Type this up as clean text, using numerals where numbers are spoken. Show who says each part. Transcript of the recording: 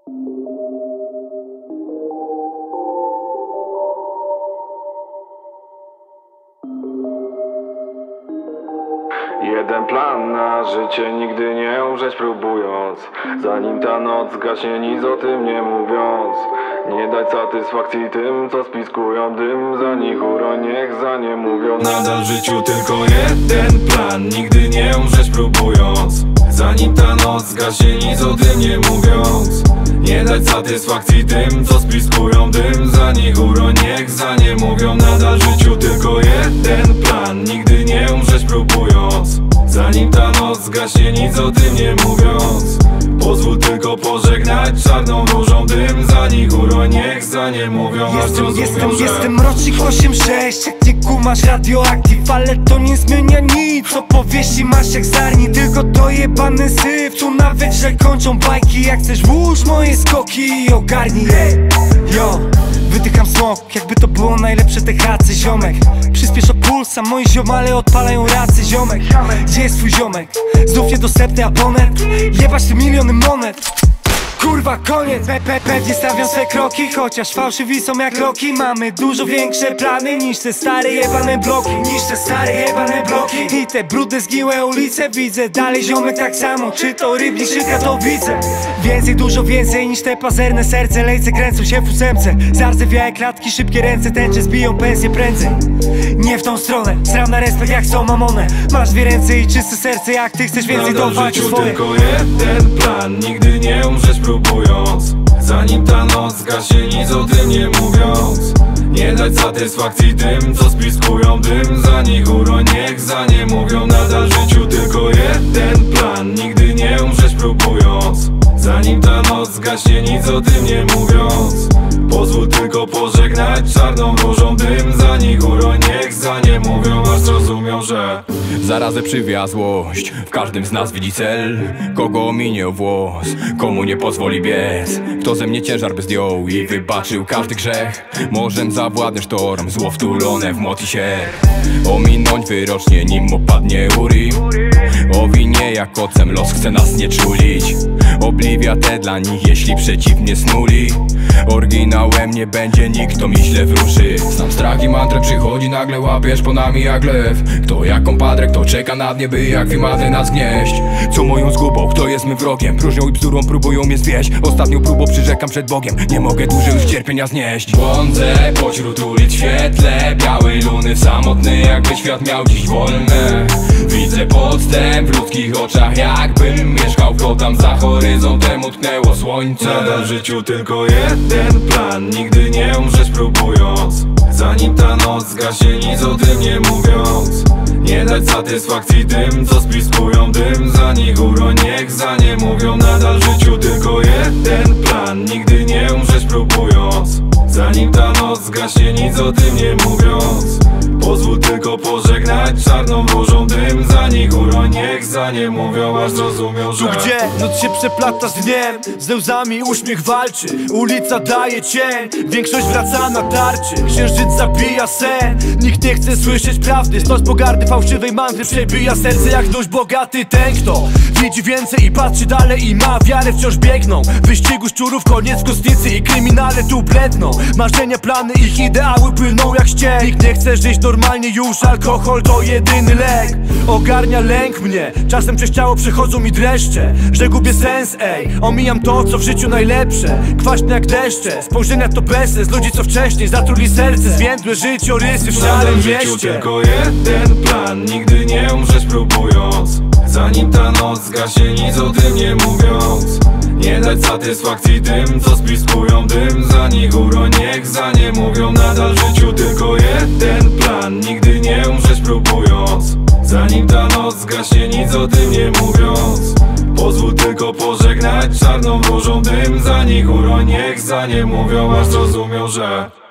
Speaker 1: Jeden plan na życie, nigdy nie umrzeć próbując. Zanim ta noc zgaśnie, nic o tym nie mówiąc. Nie dać satysfakcji tym, co spiskują dym. Za nich uroń, niech za nie mówią. Nadal w życiu tylko jeden plan, nigdy nie umrzeć próbując. Zanim ta noc zgaśnie, nic o tym nie mówiąc. Nie dać satysfakcji tym, co spiskują dym. Za nich uroń, niech za nie mówią. Nadal w życiu tylko jeden plan, nigdy nie umrzeć próbując. Zanim ta noc zgaśnie, nic o tym nie mówiąc. Pozwól tylko pożegnać czarną różą dym. Za nich uroń, niech za nie mówią.
Speaker 2: Jestem rocznik 8-6. Jak nie kumasz radioaktyw, ale to nie zmienia nic. Co powiesz i masz jak zarni, tylko to jebany syf. Tu nawet źle kończą bajki. Jak chcesz włóż moje skoki i ogarnij je. Yo, wydycham smok, jakby to było najlepsze THC, ziomek. Przyspiesza puls, a moi ziomale odpalają racy, ziomek. Gdzie jest twój ziomek? Znów niedostępny abonent. Jebać te miliony monet. Kurwa, koniec, pewnie stawiam swe kroki. Chociaż fałszywi są jak roki. Mamy dużo większe plany niż te stare jebane bloki. I te brudne zgniłe ulice. Widzę dalej ziomek tak samo. Czy to Rybnik, czy Katowice. Więcej, dużo więcej niż te pazerne serce. Lejce kręcą się w ósemce. Zardzewiałe klatki, szybkie ręce. Tęcze zbiją pensję prędzej. Nie w tą stronę, sram na respekt jak są mamone. Masz dwie ręce i czyste serce. Jak ty chcesz więcej, to walcz swoje.
Speaker 1: Tylko jeden plan, nigdy nie umrzeć próbując. Zanim ta noc zgaśnie, nic o tym nie mówiąc. Nie dać satysfakcji tym, co spiskują dym. Za nich uroń, niech za nie mówią. Nadal w życiu tylko jeden plan, nigdy nie umrzeć próbując. Zanim ta noc zgaśnie, nic o tym nie mówiąc. Pozwól tylko pożegnać czarną różą dym. Za nich uroń, niech za nie mówią, aż zrozumią, że
Speaker 3: zarazę przywiazłość w każdym z nas widzi cel. Kogo ominie o włos, komu nie pozwoli biec. Kto ze mnie ciężar by zdjął i wybaczył każdy grzech. Możem zawładnąć sztorm, zło wtulone w moc i sierp. Ominąć wyrocznie, nim opadnie uri. Owinie jak ocem, los chce nas nie czulić. Obliwia te dla nich, jeśli przeciwnie snuli. Oryginałem nie będzie nikt, kto mi źle wróży. Znam strach i mantrę, przychodzi nagle, łapiesz po nami jak lew. Kto jak kompadre, kto czeka na dnie, by jak wimaty nas gnieść. Co moją zgubą, kto jest mym wrogiem? Próżnią i bzdurą próbują mnie zwieść. Ostatnią próbą przyrzekam przed Bogiem. Nie mogę dłużej już cierpienia znieść. Błądzę pośród ulic w świetle białej luny, samotny jakby świat miał dziś wolne. Widzę podstęp w ludzkich oczach, jakbym mieszkał w tam za horyzontem utknęło słońce.
Speaker 1: Nadal w życiu tylko jeden plan, nigdy nie umrzeć próbując. Zanim ta noc zgaśnie, nic o tym nie mówiąc. Nie dać satysfakcji tym, co spiskują dym. Za nich uroń, niech za nie mówią. Nadal w życiu tylko jeden plan, nigdy nie umrzeć próbując. Zanim ta noc zgaśnie, nic o tym nie mówiąc. Pozwól tylko pożegnać czarną różą dym. Za nich uroń, niech za nie mówią, aż zrozumią, że
Speaker 4: tu gdzie noc się przeplata z dniem, z łzami uśmiech walczy. Ulica daje cień, większość wraca na tarczy. Księżyc zabija sen, nikt nie chce słyszeć prawdy. Stos pogardy, fałszywej mantry przebija serce jak dość bogaty. Ten kto widzi więcej i patrzy dalej i ma wiarę, wciąż biegną. W wyścigu szczurów koniec kostnicy i kryminale tu bledną. Marzenia, plany, ich ideały płyną jak ściek. Nikt nie chce żyć normalnie już, alkohol to jedyny lek. Ogarnia lęk mnie, czasem przez ciało przechodzą mi dreszcze. Że gubię sens, omijam to co w życiu najlepsze. Kwaśne jak deszcze, spojrzenia to bezsens. Ludzi co wcześniej zatruli serce, zwiędłe życiorysy w szarym mieście.
Speaker 1: Tylko jeden plan, nigdy nie umrzeć próbując. Zanim ta noc zgaśnie, nic o tym nie mówiąc. Nie dać satysfakcji tym, co spiskują dym. Za nich uroń, niech za nie mówią. Nadal w życiu tylko jeden plan, nigdy nie umrzeć próbując. Zanim ta noc zgaśnie, nic o tym nie mówiąc. Pozwól tylko pożegnać czarną różą dym. Za nich uroń, niech za nie mówią, aż zrozumią, że